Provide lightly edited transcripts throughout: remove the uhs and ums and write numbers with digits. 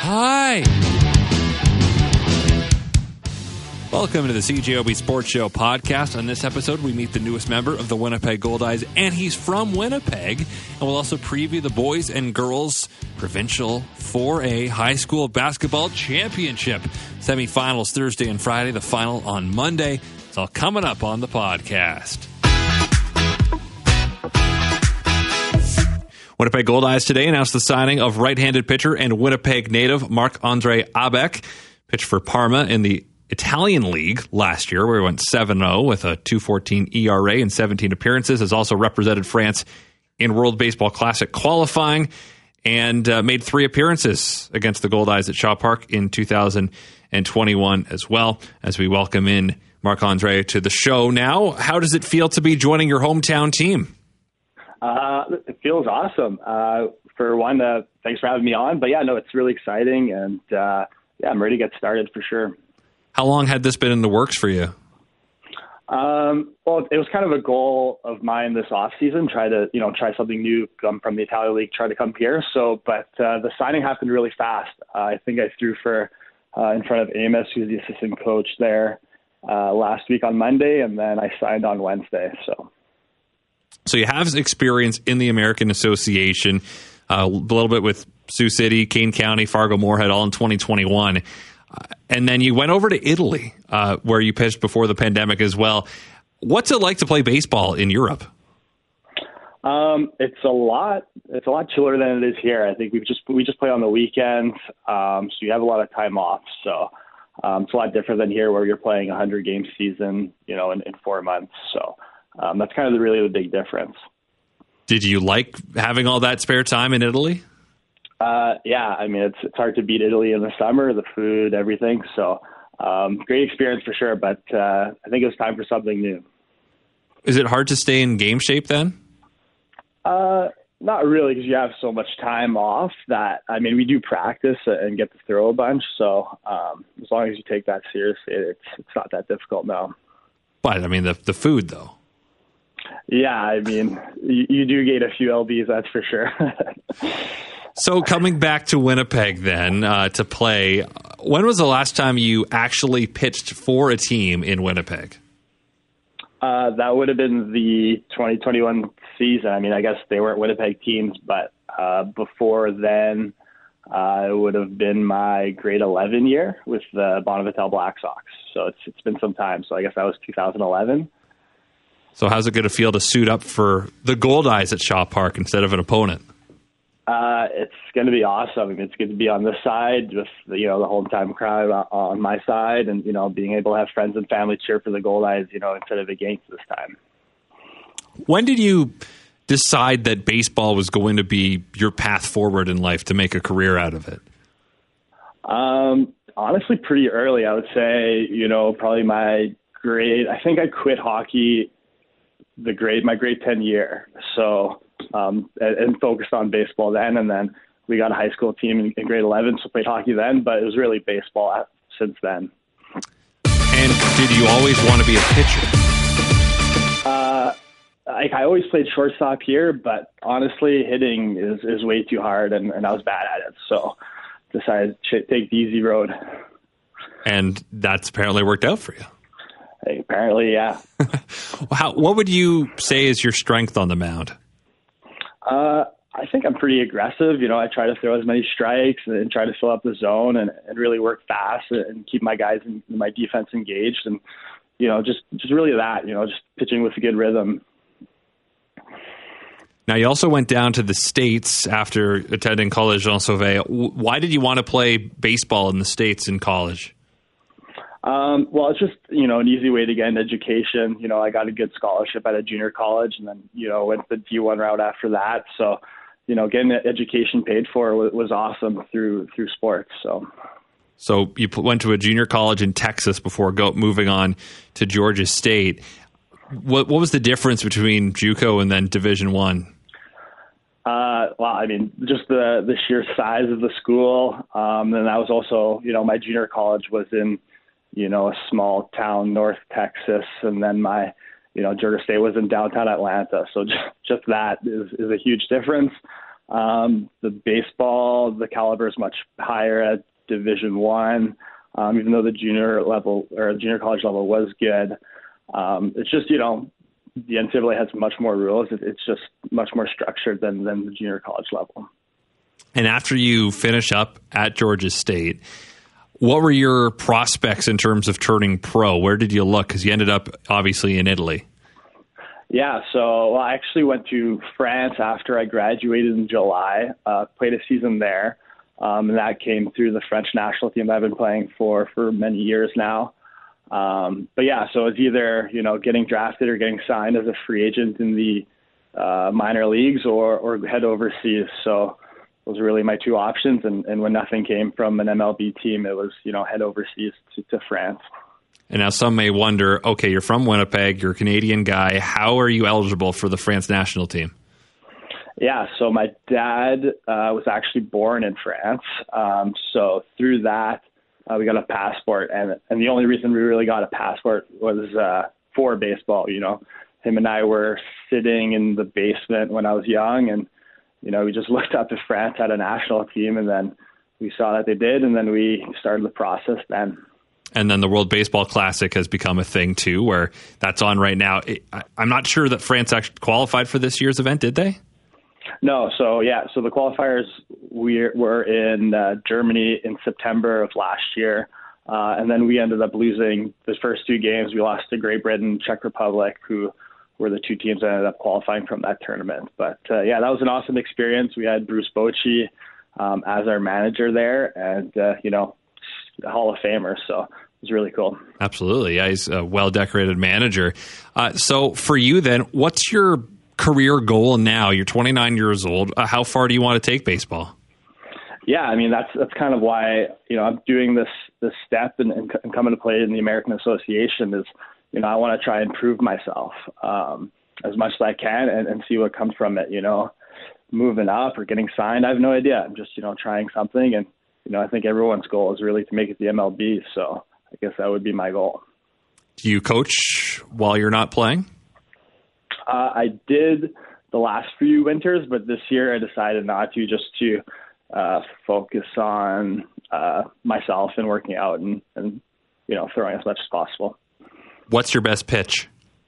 Hi. Welcome to the CJOB Sports Show podcast. On this episode, we meet the newest member of the Winnipeg Goldeyes, and he's from Winnipeg. And we'll also preview the boys and girls provincial 4A high school basketball championship semifinals Thursday and Friday, the final on Monday. It's all coming up on the podcast. Winnipeg Goldeyes today announced the signing of right-handed pitcher and Winnipeg native Marc-Andre Abeck. Pitched for Parma in the Italian League last year, where he went 7-0 with a 2.14 ERA in 17 appearances. Has also represented France in World Baseball Classic qualifying and made 3 appearances against the Goldeyes at Shaw Park in 2021 as well. As we welcome in Marc-Andre to the show now, how does it feel to be joining your hometown team? It feels awesome. For one, thanks for having me on. But yeah, no, it's really exciting, and I'm ready to get started for sure. How long had this been in the works for you? Well, it was kind of a goal of mine this off season. Try something new. Come from the Italian League, try to come here. But the signing happened really fast. I think I threw for in front of Amos, who's the assistant coach there, last week on Monday, and then I signed on Wednesday. So you have experience in the American Association, a little bit with Sioux City, Kane County, Fargo-Moorhead, all in 2021. And then you went over to Italy, where you pitched before the pandemic as well. What's it like to play baseball in Europe? It's a lot chiller than it is here. I think we just play on the weekends, so you have a lot of time off. So it's a lot different than here, where you're playing a 100-game season, in 4 months. So that's kind of really the big difference. Did you like having all that spare time in Italy? Yeah, I mean, it's hard to beat Italy in the summer, the food, everything. So great experience for sure, but I think it was time for something new. Is it hard to stay in game shape then? Not really, because you have so much time off that, I mean, we do practice and get to throw a bunch. So as long as you take that seriously, it's not that difficult now. But, I mean, the food, though. Yeah, I mean, you do get a few LBs, that's for sure. So coming back to Winnipeg then to play, when was the last time you actually pitched for a team in Winnipeg? That would have been the 2021 season. I mean, I guess they weren't Winnipeg teams, but before then, it would have been my grade 11 year with the Bonnevital Black Sox. So it's been some time. So I guess that was 2011. So how's it going to feel to suit up for the Goldeyes at Shaw Park instead of an opponent? It's going to be awesome. I mean, it's good to be on this side with the hometown crowd on my side, and being able to have friends and family cheer for the Goldeyes, instead of against this time. When did you decide that baseball was going to be your path forward in life to make a career out of it? Honestly, pretty early. I would say, probably my grade. I think I quit hockey my grade 10 year. So. And focused on baseball then, and then we got a high school team in grade 11, so played hockey then, but it was really baseball since then. And did you always want to be a pitcher? I always played shortstop here, but honestly, hitting is way too hard, and I was bad at it, so decided to take the easy road. And that's apparently worked out for you. Apparently, yeah. What would you say is your strength on the mound? I think I'm pretty aggressive. I try to throw as many strikes and try to fill up the zone and really work fast and keep my guys in my defense engaged. And, just really that, just pitching with a good rhythm. Now, you also went down to the States after attending College Jean Sauvé. Why did you want to play baseball in the States in college? Well, it's just, an easy way to get an education. I got a good scholarship at a junior college and then, went the D1 route after that. So, getting the education paid for was awesome through sports. So you went to a junior college in Texas before moving on to Georgia State. What was the difference between JUCO and then Division I? Well, I mean, just the sheer size of the school. And that was also, my junior college was in, a small town, North Texas. And then my, Georgia State was in downtown Atlanta. So just that is a huge difference. The baseball, the caliber is much higher at Division One, even though the junior level or junior college level was good. It's just, the NCAA has much more rules. It's just much more structured than the junior college level. And after you finish up at Georgia State, what were your prospects in terms of turning pro? Where did you look? Because you ended up obviously in Italy. Yeah, so I actually went to France after I graduated in July, played a season there, and that came through the French national team that I've been playing for many years now. But yeah, so it's either, getting drafted or getting signed as a free agent in the minor leagues or head overseas. So those were really my two options. And when nothing came from an MLB team, it was, head overseas to France. And now some may wonder, okay, you're from Winnipeg, you're a Canadian guy. How are you eligible for the France national team? Yeah, so my dad was actually born in France. So through that, we got a passport. And the only reason we really got a passport was for baseball. Him and I were sitting in the basement when I was young, and we just looked up if France had a national team, and then we saw that they did, and then we started the process then. And then the World Baseball Classic has become a thing too, where that's on right now. I'm not sure that France actually qualified for this year's event, did they? No, so the qualifiers were in Germany in September of last year, and then we ended up losing the first two games. We lost to Great Britain, Czech Republic, who were the two teams that ended up qualifying from that tournament. But that was an awesome experience. We had Bruce Bochy as our manager there, and a Hall of Famer, so it was really cool. Absolutely, yeah, he's a well-decorated manager. So for you then, what's your career goal now? You're 29 years old. How far do you want to take baseball? Yeah, I mean, that's kind of why, I'm doing this step and coming to play in the American Association is, I want to try and prove myself as much as I can and see what comes from it, moving up or getting signed. I have no idea. I'm just, trying something. And, I think everyone's goal is really to make it the MLB. So I guess that would be my goal. Do you coach while you're not playing? I did the last few winters, but this year I decided not to, just to focus on myself and working out and throwing as much as possible. What's your best pitch?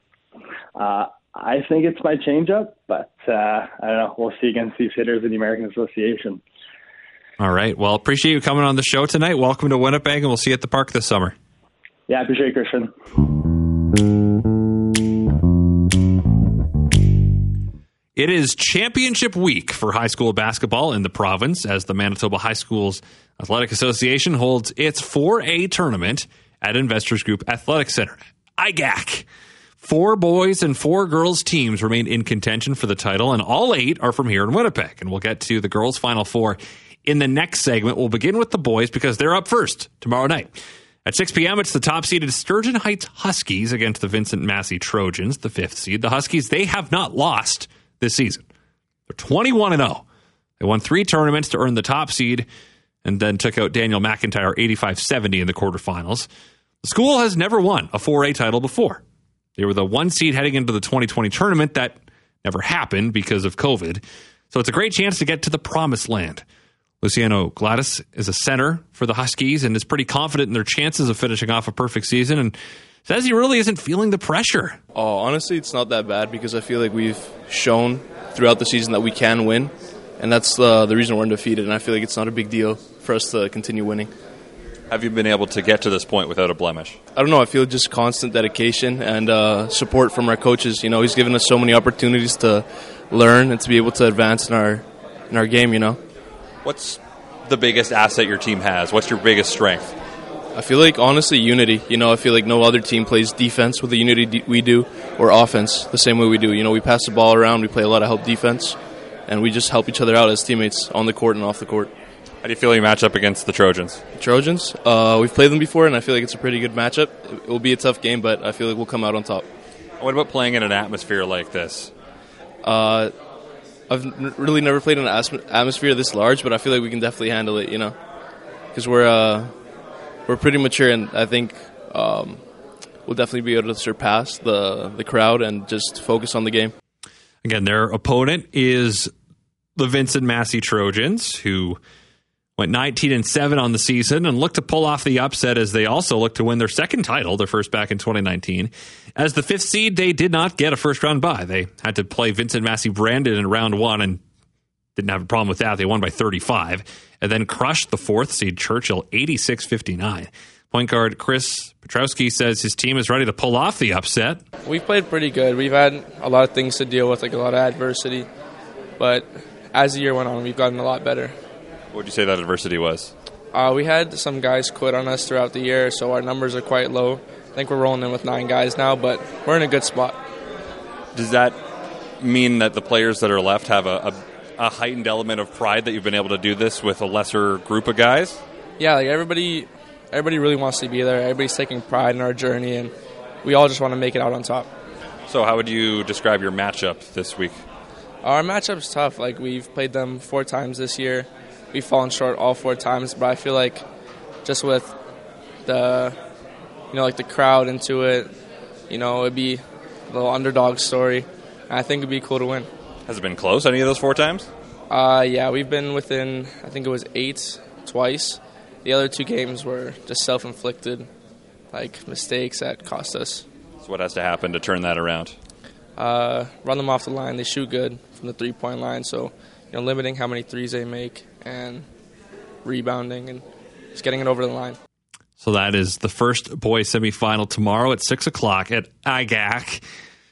I think it's my changeup, but I don't know. We'll see against these hitters in the American Association. All right. Well, appreciate you coming on the show tonight. Welcome to Winnipeg, and we'll see you at the park this summer. Yeah, I appreciate it, Christian. It is championship week for high school basketball in the province as the Manitoba High Schools Athletic Association holds its 4A tournament at Investors Group Athletic Center, IGAC. 4 boys and 4 girls teams remain in contention for the title, and all 8 are from here in Winnipeg. And we'll get to the girls' Final Four in the next segment. We'll begin with the boys because they're up first tomorrow night. At 6 p.m., it's the top-seeded Sturgeon Heights Huskies against the Vincent Massey Trojans, the 5th seed. The Huskies, they have not lost this season. They're 21-0. They won 3 tournaments to earn the top seed and then took out Daniel McIntyre 85-70 in the quarterfinals. The school has never won a 4A title before. They were the 1 seed heading into the 2020 tournament. That never happened because of COVID. So it's a great chance to get to the promised land. Luciano Gladys is a center for the Huskies and is pretty confident in their chances of finishing off a perfect season and says he really isn't feeling the pressure. Oh, honestly, it's not that bad because I feel like we've shown throughout the season that we can win, and that's the reason we're undefeated, and I feel like it's not a big deal for us to continue winning. Have you been able to get to this point without a blemish? I don't know. I feel just constant dedication and support from our coaches. He's given us so many opportunities to learn and to be able to advance in our game, What's the biggest asset your team has? What's your biggest strength? I feel like, honestly, unity. I feel like no other team plays defense with the unity we do or offense the same way we do. We pass the ball around, we play a lot of help defense, and we just help each other out as teammates on the court and off the court. How do you feel you match up against the Trojans? Trojans? We've played them before, and I feel like it's a pretty good matchup. It will be a tough game, but I feel like we'll come out on top. What about playing in an atmosphere like this? I've really never played in an atmosphere this large, but I feel like we can definitely handle it, because we're pretty mature, and I think we'll definitely be able to surpass the crowd and just focus on the game. Again, their opponent is the Vincent Massey Trojans, who went 19-7 on the season and look to pull off the upset as they also look to win their second title, their first back in 2019. As the 5th seed, they did not get a first-round bye. They had to play Vincent Massey Brandon in round 1 and didn't have a problem with that. They won by 35 and then crushed the 4th seed Churchill 86-59. Point guard Chris Petrowski says his team is ready to pull off the upset. We've played pretty good. We've had a lot of things to deal with, like a lot of adversity. But as the year went on, we've gotten a lot better. What would you say that adversity was? We had some guys quit on us throughout the year, so our numbers are quite low. I think we're rolling in with 9 guys now, but we're in a good spot. Does that mean that the players that are left have a heightened element of pride that you've been able to do this with a lesser group of guys? Yeah, like everybody really wants to be there. Everybody's taking pride in our journey, and we all just want to make it out on top. So how would you describe your matchup this week? Our matchup's tough. Like, we've played them 4 times this year. We've fallen short all 4 times, but I feel like just with the, like the crowd into it, it'd be a little underdog story. And I think it'd be cool to win. Has it been close any of those 4 times? Yeah, we've been within, I think it was 8 twice. The other 2 games were just self-inflicted, like mistakes that cost us. So what has to happen to turn that around? Run them off the line. They shoot good from the 3-point line, so limiting how many threes they make and rebounding and just getting it over the line. So that is the first boys semifinal tomorrow at 6 o'clock at IGAC.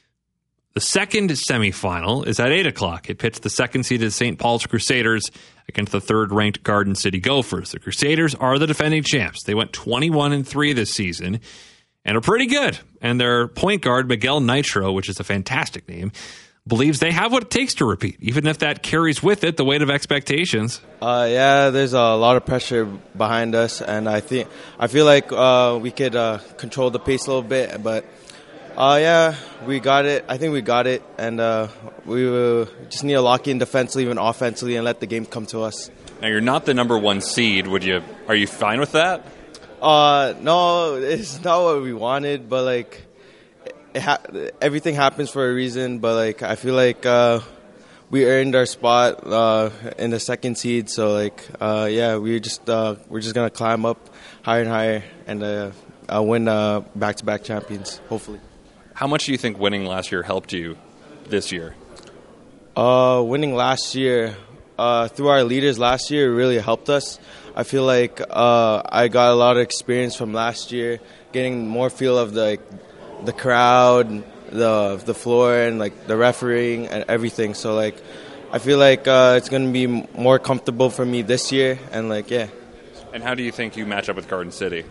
The second semifinal is at 8 o'clock. It pits the 2nd seeded St. Paul's Crusaders against the 3rd-ranked Garden City Gophers. The Crusaders are the defending champs. They went 21-3 this season and are pretty good. And their point guard, Miguel Nitro, which is a fantastic name, believes they have what it takes to repeat, even if that carries with it the weight of expectations. Yeah, there's a lot of pressure behind us, and I feel like we could control the pace a little bit, but yeah, we got it. I think we got it, and we just need to lock in defensively and offensively and let the game come to us. Now, you're not the number 1 seed. Are you fine with that? No, it's not what we wanted, but like everything happens for a reason. But like I feel like we earned our spot in the 2nd seed, so like yeah, we're just gonna climb up higher and higher and win back-to-back champions, hopefully. How much do you think winning last year helped you this year? Winning last year, through our leaders last year, really helped us. I feel like I got a lot of experience from last year, getting more feel of the crowd, the floor, and like the refereeing and everything. So like, I feel like it's going to be more comfortable for me this year, and like yeah. And how do you think you match up with Garden City?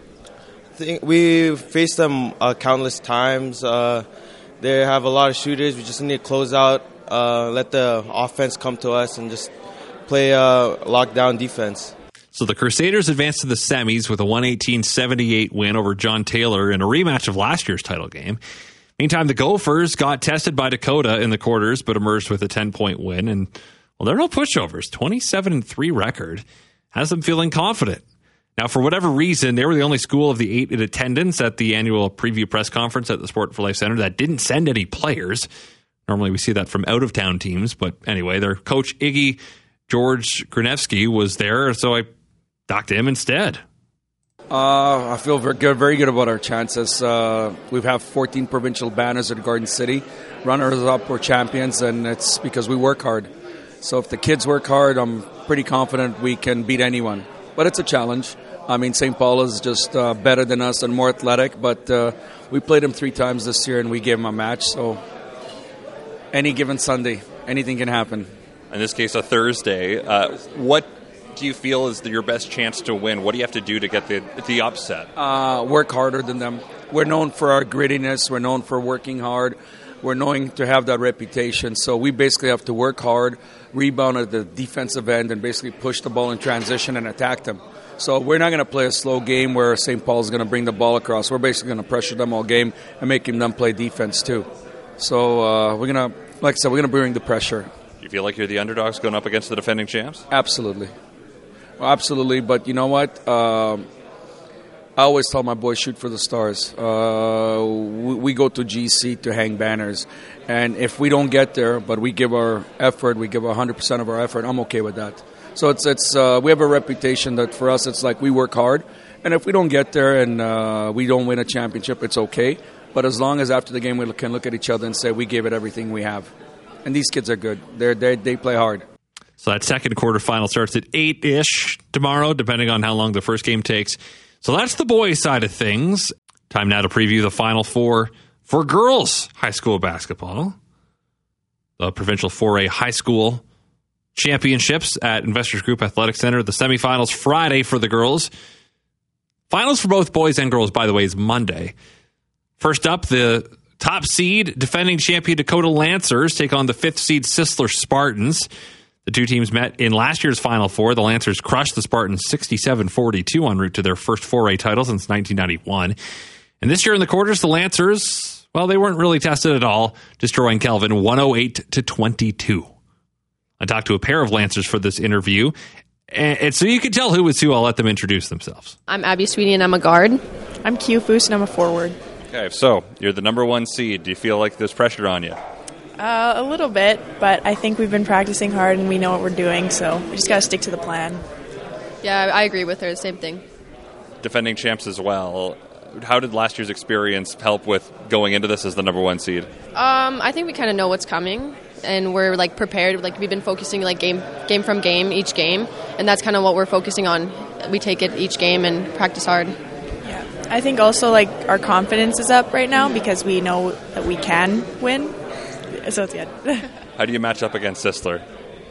We faced them countless times. They have a lot of shooters. We just need to close out, let the offense come to us, and just play lockdown defense. So the Crusaders advanced to the semis with a 118-78 win over John Taylor in a rematch of last year's title game. Meantime, the Gophers got tested by Dakota in the quarters, but emerged with a 10-point win. And, well, they're no pushovers. 27-3 record has them feeling confident. Now, for whatever reason, they were the only school of the 8 in attendance at the annual preview press conference at the Sport for Life Center that didn't send any players. Normally we see that from out-of-town teams. But anyway, their coach, Iggy George Gronewski, was there, so I talked to him instead. I feel very good about our chances. We have 14 provincial banners at Garden City. Runners-up, we're champions, and it's because we work hard. So if the kids work hard, I'm pretty confident we can beat anyone. But it's a challenge. I mean, St. Paul is just better than us and more athletic, but we played them 3 times this year, and we gave them a match. So any given Sunday, anything can happen. In this case, a Thursday. What do you feel is your best chance to win? What do you have to do to get the upset? Work harder than them. We're known for our grittiness. We're known for working hard. We're known to have that reputation. So we basically have to work hard, rebound at the defensive end, and basically push the ball in transition and attack them. So we're not going to play a slow game where St. Paul is going to bring the ball across. We're basically going to pressure them all game and making them play defense too. So we're going to, like I said, we're going to bring the pressure. Do you feel like you're the underdogs going up against the defending champs? Absolutely. Well, absolutely. But you know what? I always tell my boys, shoot for the stars. We go to GC to hang banners. And if we don't get there, but we give our effort, we give 100% of our effort, I'm okay with that. So it's we have a reputation that for us, it's like we work hard. And if we don't get there and we don't win a championship, it's okay. But as long as after the game we can look at each other and say we gave it everything we have. And these kids are good. They play hard. So that second quarterfinal starts at 8-ish tomorrow, depending on how long the first game takes. So that's the boys' side of things. Time now to preview the Final Four for girls high school basketball. The Provincial 4A High School Championships at Investors Group Athletic Center. The semifinals Friday for the girls. Finals for both boys and girls, by the way, is Monday. First up, the top seed, defending champion Dakota Lancers take on the 5th seed Sisler Spartans. The two teams met in last year's Final Four. The Lancers crushed the Spartans 67-42 en route to their first 4A title since 1991. And this year in the quarters, the Lancers, well, they weren't really tested at all, destroying Kelvin 108-22. I talked to a pair of Lancers for this interview, and so you can tell who was who. I'll let them introduce themselves. I'm Abby Sweeney, and I'm a guard. I'm Q Foose, and I'm a forward. Okay, so you're the number 1 seed. Do you feel like there's pressure on you? A little bit, but I think we've been practicing hard and we know what we're doing, so we just got to stick to the plan. Yeah, I agree with her. Same thing. Defending champs as well. How did last year's experience help with going into this as the number 1 seed? I think we kind of know what's coming, and we're like prepared. Like we've been focusing like game from game, each game, and that's kind of what we're focusing on. We take it each game and practice hard. Yeah, I think also like our confidence is up right now because we know that we can win. So it's good. How do you match up against Sisler?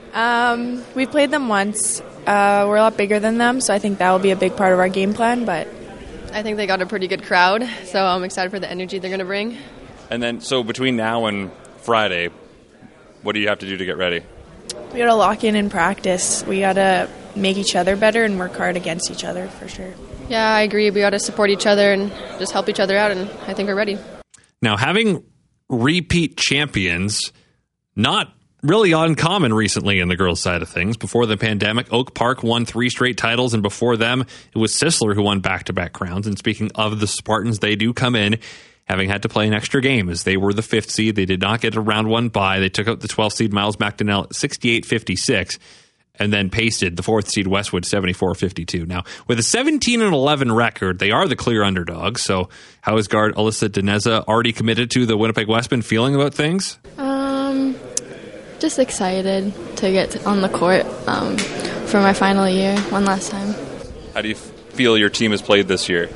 We played them once. We're a lot bigger than them, so I think that will be a big part of our game plan. But I think they got a pretty good crowd, so I'm excited for the energy they're going to bring. And then, so between now and Friday, what do you have to do to get ready? We got to lock in practice. We got to make each other better and work hard against each other for sure. Yeah, I agree. We got to support each other and just help each other out, and I think we're ready. Now, having repeat champions, not really uncommon recently in the girls' side of things. Before the pandemic, Oak Park won 3 straight titles, and before them, it was Sisler who won back-to-back crowns. And speaking of the Spartans, they do come in having had to play an extra game as they were the 5th seed. They did not get a round 1 bye. They took out the 12th seed Miles McDonnell at 68-56 and then pasted the 4th seed Westwood 74-52. Now, with a 17-11 record, they are the clear underdogs. So how is guard Alyssa Deneza already committed to the Winnipeg Westmen feeling about things? Just excited to get on the court for my final year, one last time. How do you feel your team has played this year?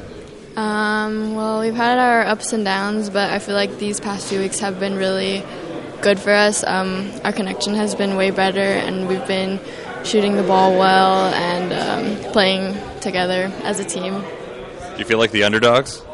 Well, we've had our ups and downs, but I feel like these past few weeks have been really good for us. Our connection has been way better, and we've been shooting the ball well and playing together as a team. Do you feel like the underdogs?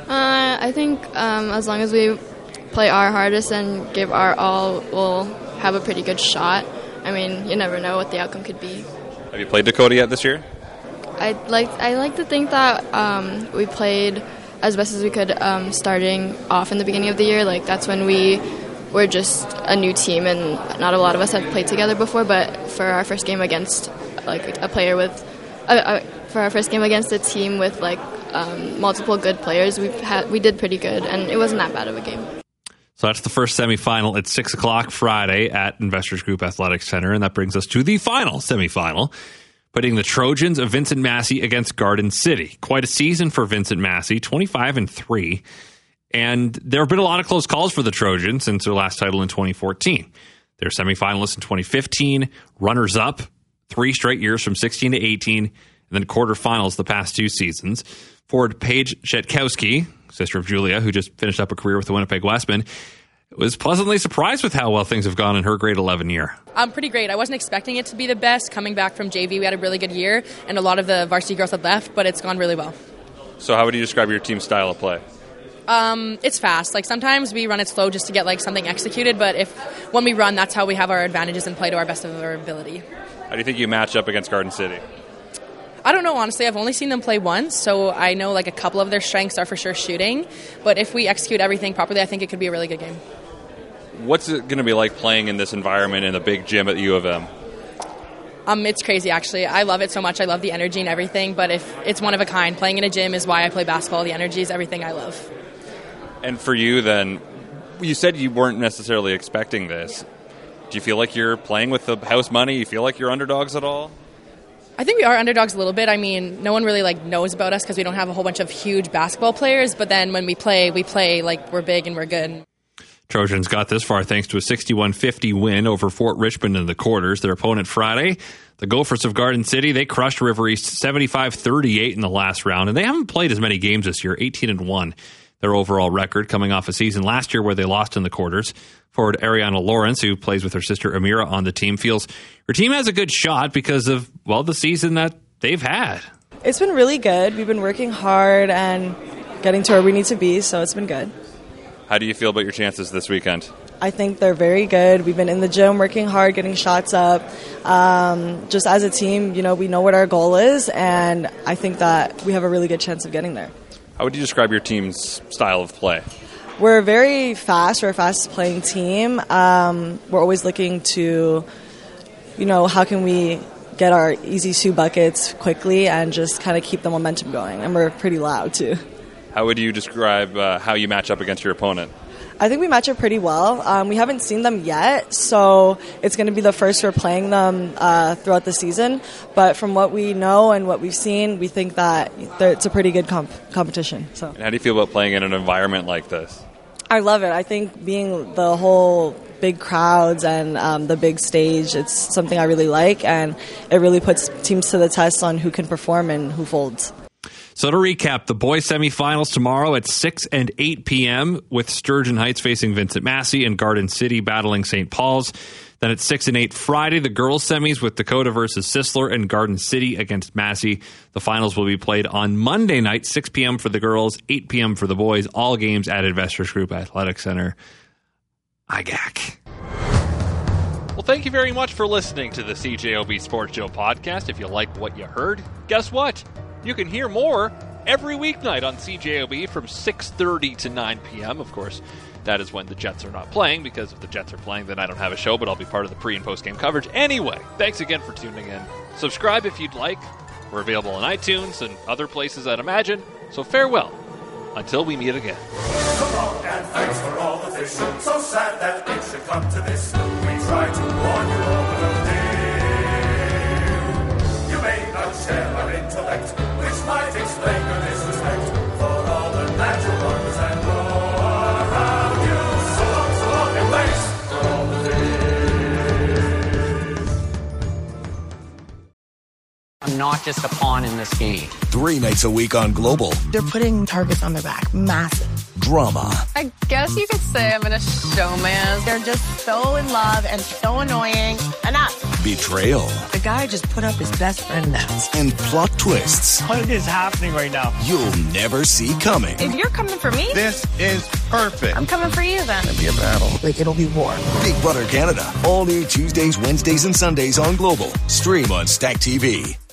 I think as long as we play our hardest and give our all, we'll have a pretty good shot. I mean, you never know what the outcome could be. Have you played Dakota yet this year? I like to think that we played as best as we could starting off in the beginning of the year. Like that's when we were just a new team and not a lot of us had played together before. But for our first game against like a player with for our first game against a team with like multiple good players, we did pretty good, and it wasn't that bad of a game. So that's the first semifinal at 6 o'clock Friday at Investors Group Athletic Center, and that brings us to the final semifinal, putting the Trojans of Vincent Massey against Garden City. Quite a season for Vincent Massey, 25-3, and there have been a lot of close calls for the Trojans since their last title in 2014. They're semifinalists in 2015, runners-up 3 straight years from 16 to 18, and then quarterfinals the past 2 seasons. Forward Paige Shetkowski, sister of Julia, who just finished up a career with the Winnipeg Westmen, was pleasantly surprised with how well things have gone in her grade 11 year. Pretty great. I wasn't expecting it to be the best. Coming back from JV, we had a really good year, and a lot of the varsity girls had left, but it's gone really well. So how would you describe your team's style of play? It's fast. Like sometimes we run it slow just to get like something executed, but when we run, that's how we have our advantages and play to our best of our ability. How do you think you match up against Garden City? I don't know, honestly. I've only seen them play once, so I know like a couple of their strengths are for sure shooting. But if we execute everything properly, I think it could be a really good game. What's it going to be like playing in this environment in a big gym at U of M? It's crazy, actually. I love it so much. I love the energy and everything, but if it's one of a kind. Playing in a gym is why I play basketball. The energy is everything I love. And for you then, you said you weren't necessarily expecting this. Do you feel like you're playing with the house money? You feel like you're underdogs at all? I think we are underdogs a little bit. I mean, no one really knows about us because we don't have a whole bunch of huge basketball players, but then when we play like we're big and we're good. Trojans got this far thanks to a 61-50 win over Fort Richmond in the quarters. Their opponent Friday, the Gophers of Garden City, they crushed River East 75-38 in the last round, and they haven't played as many games this year, 18-1. Their overall record coming off a season last year where they lost in the quarters. Forward Ariana Lawrence, who plays with her sister Amira on the team, feels her team has a good shot because of, the season that they've had. It's been really good. We've been working hard and getting to where we need to be, so it's been good. How do you feel about your chances this weekend? I think they're very good. We've been in the gym working hard, getting shots up. Just as a team, we know what our goal is, and I think that we have a really good chance of getting there. How would you describe your team's style of play? We're very fast. We're a fast-playing team. We're always looking to, how can we get our easy 2 buckets quickly and just kind of keep the momentum going. And we're pretty loud, too. How would you describe how you match up against your opponent? I think we match up pretty well. We haven't seen them yet, so it's going to be the first we're playing them throughout the season. But from what we know and what we've seen, we think that it's a pretty good competition. So, and how do you feel about playing in an environment like this? I love it. I think being the whole big crowds and the big stage, it's something I really like, and it really puts teams to the test on who can perform and who folds. So to recap, the boys semifinals tomorrow at 6 and 8 p.m. with Sturgeon Heights facing Vincent Massey and Garden City battling St. Paul's. Then at 6 and 8 Friday, the girls semis with Dakota versus Sisler and Garden City against Massey. The finals will be played on Monday night, 6 p.m. for the girls, 8 p.m. for the boys. All games at Investors Group Athletic Center. IGAC. Well, thank you very much for listening to the CJOB Sports Show podcast. If you like what you heard, guess what? You can hear more every weeknight on CJOB from 6:30 to 9 p.m. Of course, that is when the Jets are not playing, because if the Jets are playing, then I don't have a show, but I'll be part of the pre- and post-game coverage. Anyway, thanks again for tuning in. Subscribe if you'd like. We're available on iTunes and other places, I'd imagine. So farewell, until we meet again. So long and thanks for all the fish. So sad that it should come to this. We try to warn you over the deal. You may not share our intellect, which might explain your disrespect for all the natural wonders and more around you. So long, and thanks for all the fish. I'm not just a pawn in this game. 3 nights a week on Global. They're putting targets on their back. Massive. Drama. I guess you could say I'm in a showman. They're just so in love and so annoying. Enough. Betrayal. The guy just put up his best friend now. And plot twists. What is happening right now? You'll never see coming. If you're coming for me, this is perfect. I'm coming for you then. It'll be a battle. It'll be war. Big Brother Canada. All new Tuesdays, Wednesdays, and Sundays on Global. Stream on Stack TV.